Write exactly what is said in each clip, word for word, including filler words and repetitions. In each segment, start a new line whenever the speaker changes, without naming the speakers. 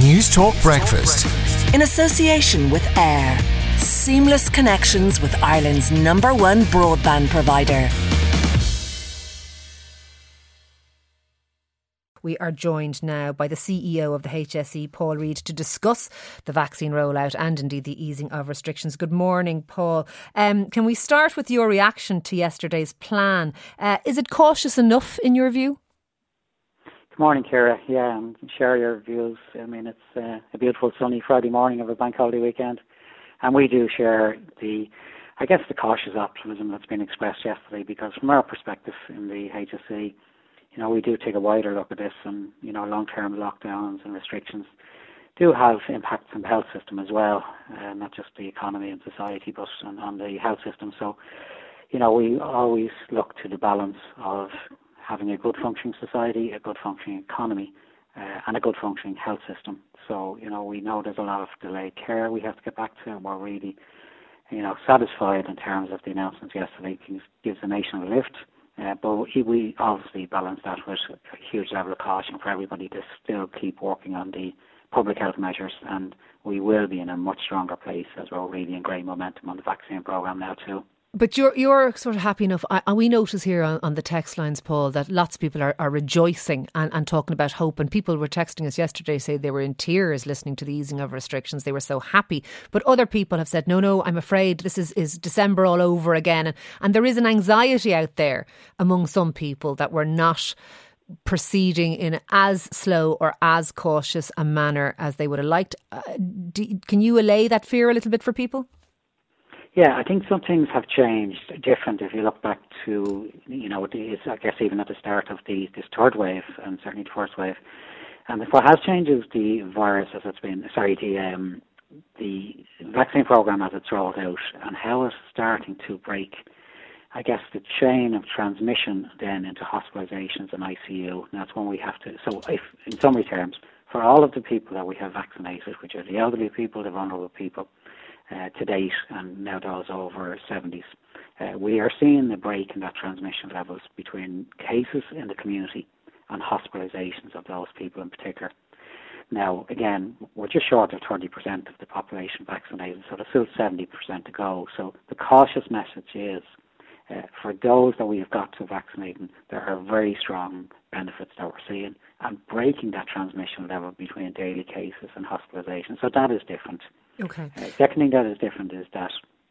News Talk Breakfast.
In association with Air. Seamless connections with Ireland's number one broadband provider.
We are joined now by the C E O of the H S E, Paul Reid, to discuss the vaccine rollout and indeed the easing of restrictions. Good morning, Paul. Um, can we start with your reaction to yesterday's plan? Uh, is it cautious enough in your view?
Good morning, Ciara. Yeah, and share your views. I mean, it's uh, a beautiful sunny Friday morning of a bank holiday weekend, and we do share the, I guess, the cautious optimism that's been expressed yesterday, because from our perspective in the H S E, you know, we do take a wider look at this, and, you know, long-term lockdowns and restrictions do have impacts on the health system as well, uh, not just the economy and society, but on, on the health system. So, you know, we always look to the balance of having a good functioning society, a good functioning economy, uh, and a good functioning health system. So, you know, we know there's a lot of delayed care we have to get back to, and we're really, you know, satisfied in terms of the announcements yesterday. It gives the nation a lift. Uh, but we, we obviously balance that with a huge level of caution for everybody to still keep working on the public health measures, and we will be in a much stronger place as we're really in great momentum on the vaccine programme now too.
But you're you're sort of happy enough. I, we notice here on, on the text lines, Paul, that lots of people are, are rejoicing and, and talking about hope. And people were texting us yesterday, say they were in tears listening to the easing of restrictions. They were so happy. But other people have said, no, no, I'm afraid this is, is December all over again. And, and there is an anxiety out there among some people that we're not proceeding in as slow or as cautious a manner as they would have liked. Uh, do, can you allay that fear a little bit for people?
Yeah, I think some things have changed different if you look back to, you know, the, I guess even at the start of the this third wave and certainly the first wave. And what has changed is the virus as it's been, sorry, the um, the vaccine programme as it's rolled out, and how it's starting to break, I guess, the chain of transmission then into hospitalisations and I C U. And that's when we have to, so if, in summary terms, for all of the people that we have vaccinated, which are the elderly people, the vulnerable people, Uh, to date, and now those over seventies, uh, we are seeing the break in that transmission levels between cases in the community and hospitalisations of those people in particular. Now, again, we're just short of thirty percent of the population vaccinated, so there's still seventy percent to go. So the cautious message is, uh, for those that we have got to vaccinating, there are very strong benefits that we're seeing, and breaking that transmission level between daily cases and hospitalisations. So that is different.
Okay.
Uh, second thing that is different is that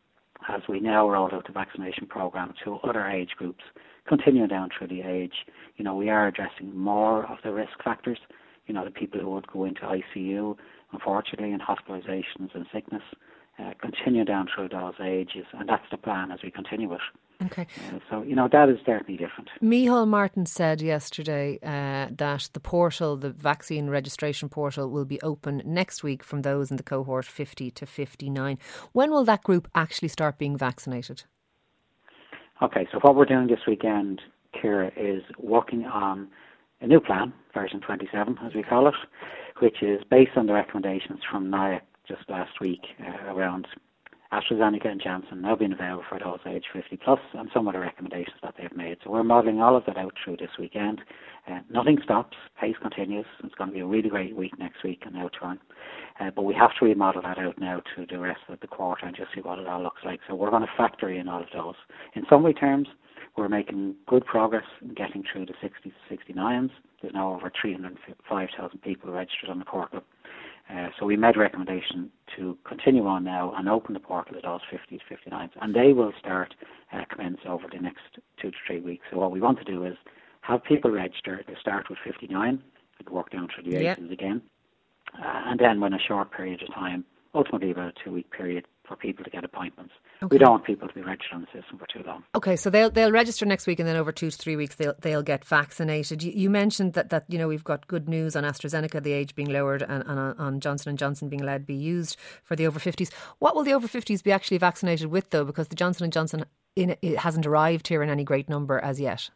as we now roll out the vaccination programme to other age groups, continuing down through the age, you know, we are addressing more of the risk factors, you know, the people who would go into I C U, unfortunately, and hospitalisations and sickness, uh, continue down through those ages, and that's the plan as we continue it.
Okay.
Uh, so, you know, that is certainly different.
Micheál Martin said yesterday uh, that the portal, the vaccine registration portal, will be open next week from those in the cohort fifty to fifty-nine. When will that group actually start being vaccinated?
Okay, so what we're doing this weekend, Ciara, is working on a new plan, version twenty-seven, as we call it, which is based on the recommendations from N I A C just last week uh, around AstraZeneca and Janssen now being available for those age fifty plus, and some of the recommendations that they've made. So we're modelling all of that out through this weekend. Uh, nothing stops, pace continues. It's going to be a really great week next week and now turn. Uh, but we have to remodel that out now to the rest of the quarter and just see what it all looks like. So we're going to factor in all of those. In summary terms, we're making good progress in getting through the sixties to sixty-nines. There's now over three hundred five thousand people registered on the portal. Uh, so we made a recommendation to continue on now and open the portal to those fifty to fifty-nines, and they will start uh, commence over the next two to three weeks. So what we want to do is have people register. They start with fifty-nine, and work down through the ages yep. again, uh, and then when a short period of time, ultimately about a two-week period, for people to get appointments. Okay. We don't want people to be registered on the system for too long.
Okay, so they'll they'll register next week, and then over two to three weeks they'll they'll get vaccinated. You, you mentioned that, that you know we've got good news on AstraZeneca, the age being lowered, and, and on, on Johnson and Johnson being allowed to be used for the over fifties. What will the over fifties be actually vaccinated with, though? Because the Johnson and Johnson in, it hasn't arrived here in any great number as yet.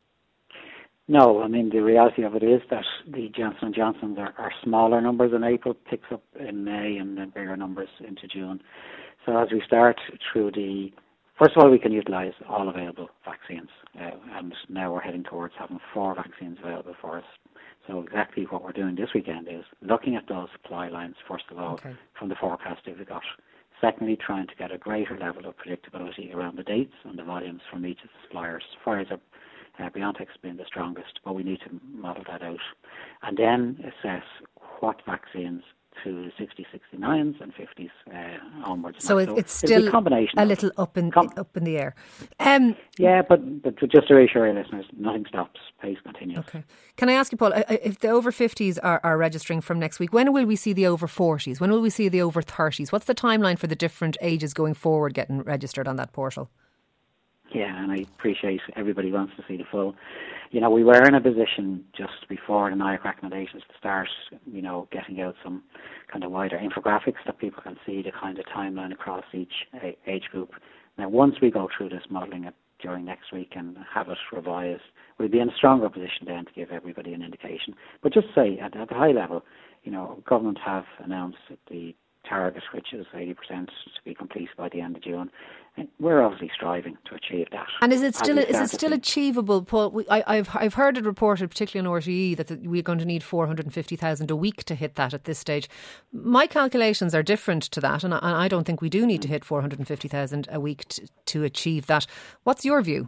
No, I mean, the reality of it is that the Johnson and Johnsons are, are smaller numbers in April, picks up in May, and then bigger numbers into June. So as we start through the, first of all, we can utilise all available vaccines, uh, and now we're heading towards having four vaccines available for us. So exactly what we're doing this weekend is looking at those supply lines, first of all,
okay.
from the forecast that we got. Secondly, trying to get a greater level of predictability around the dates and the volumes from each of the suppliers. Pfizer, uh, BioNTech's been the strongest, but we need to model that out. And then assess what vaccines to sixty, sixty-nines and fifties uh, onwards.
So,
so
it's still
a, combination
a little up in
com-
up in the air. Um,
yeah, but, but just to reassure your listeners, nothing stops. Pace continues.
Okay. Can I ask you, Paul, if the over fifties are, are registering from next week, when will we see the over forties? When will we see the over thirties? What's the timeline for the different ages going forward getting registered on that portal?
Yeah, and I appreciate everybody wants to see the full. You know, we were in a position just before the N I A C recommendations to start, you know, getting out some kind of wider infographics that people can see the kind of timeline across each age group. Now, once we go through this modelling it during next week and have it revised, we'll be in a stronger position then to give everybody an indication. But just say, at, at the high level, you know, government have announced the target, which is eighty percent to be completed by the end of June. And we're obviously striving to achieve that.
And is it still is it still achievable, Paul? We, I, I've I've heard it reported, particularly on R T E, that the, we're going to need four hundred fifty thousand a week to hit that at this stage. My calculations are different to that, and I, and I don't think we do need to hit four hundred fifty thousand a week to, to achieve that. What's your view?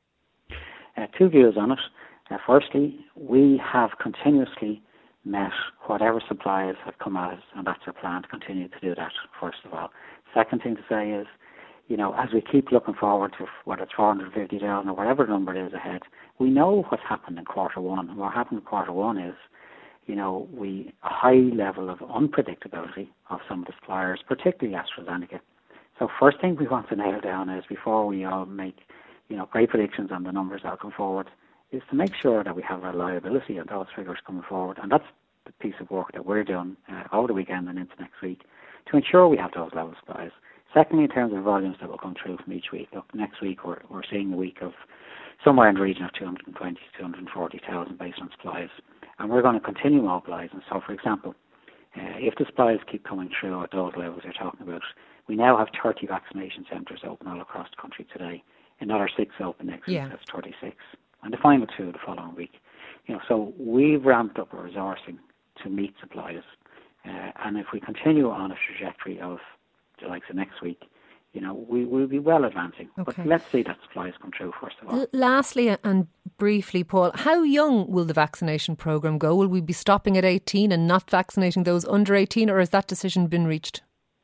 Uh, two views on it. Uh, firstly, we have continuously met whatever suppliers have come at us, and that's our plan to continue to do that, first of all. Second thing to say is, you know, as we keep looking forward to whether it's four hundred fifty thousand or whatever number it is ahead, we know what's happened in quarter one. And what happened in quarter one is, you know, we a high level of unpredictability of some of the suppliers, particularly AstraZeneca. So first thing we want to nail down is, before we all make, you know, great predictions on the numbers that will come forward, is to make sure that we have reliability of those figures coming forward. And that's the piece of work that we're doing uh, over the weekend and into next week to ensure we have those level of supplies. Secondly, in terms of volumes that will come through from each week, look, next week we're, we're seeing a week of somewhere in the region of two hundred twenty to two hundred forty thousand based on supplies. And we're going to continue mobilising. So, for example, uh, if the supplies keep coming through at those levels you're talking about, we now have thirty vaccination centres open all across the country today. Another six open next
yeah.
week, that's thirty-six. And the final two the following week. You know, so we've ramped up our resourcing to meet supplies. Uh, and if we continue on a trajectory of the likes of next week, you know, we will be well advancing.
Okay.
But let's see that supplies come through first of all.
L- lastly and briefly, Paul, how young will the vaccination programme go? Will we be stopping at eighteen and not vaccinating those under eighteen, or has that decision been reached?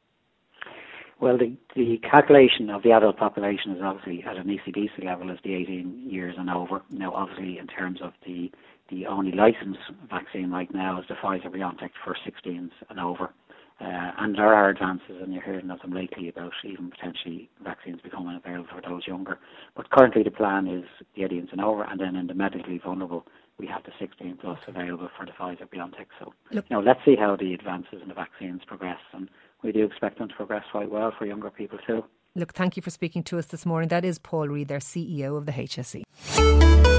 Well, the, the calculation of the adult population is obviously at an E C D C level is the eighteen years and over. Now, obviously, in terms of the the only licensed vaccine right now is the Pfizer-BioNTech for sixteens and over. Uh, and there are advances, and you're hearing of them lately, about even potentially vaccines becoming available for those younger. But currently the plan is the eighteens and over, and then in the medically vulnerable, we have the sixteen plus available for the Pfizer-BioNTech. So, Look. you know, let's see how the advances in the vaccines progress, and we do expect them to progress quite well for younger people too.
Look, thank you for speaking to us this morning. That is Paul Reid, their C E O of the H S E.